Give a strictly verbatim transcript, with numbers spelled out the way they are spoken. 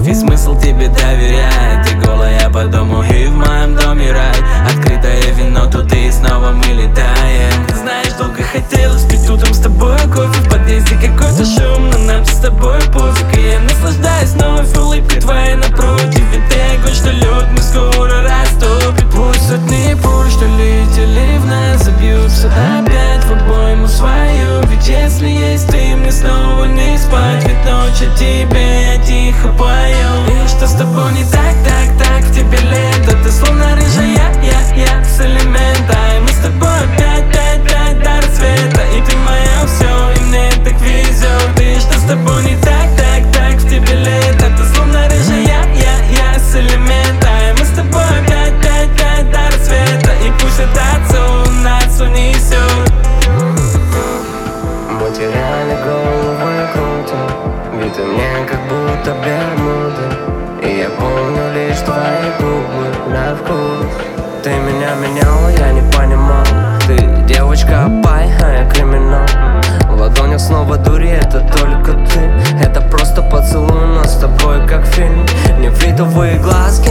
и смысл тебе доверять. Ты голая по дому и в моем доме рай. Открытое вино, тут и снова мы летаем. Знаешь, долго хотелось пить утром с тобой кофе. В подъезде какой-то шум, но нам с тобой пофиг. И я наслаждаюсь вновь улыбкой твоей напротив. Ведь ты огонь, что лед, мы скоро растопит. Пусть сотни пуль, что летели в нас, забьются опять в обойму свою. Ведь если есть ты, мне снова не спать. Ведь ночь о тебе я тихо пою. И что с тобой не так, так, так, в тебе лето. Ты словно рыжая, я, я с элемента. И мы с тобой опять, пять, пять до рассвета. И ты мое все, и мне так везет. И что с тобой не так, так, так, в тебе лето. Ты словно рыжая, я, я с элемента. И мы с тобой опять, пять, пять до рассвета. И пусть это отцу, нас унесет. Потеряли головы крутят, ведь у меня как будто бермуды. И я помню лишь твои губы на вкус. Ты меня меняла, я не понимал. Ты девочка пай, а я криминал. В ладонях снова дури, это только ты. Это просто поцелуй, но с тобой как фильм. Нефритовые глазки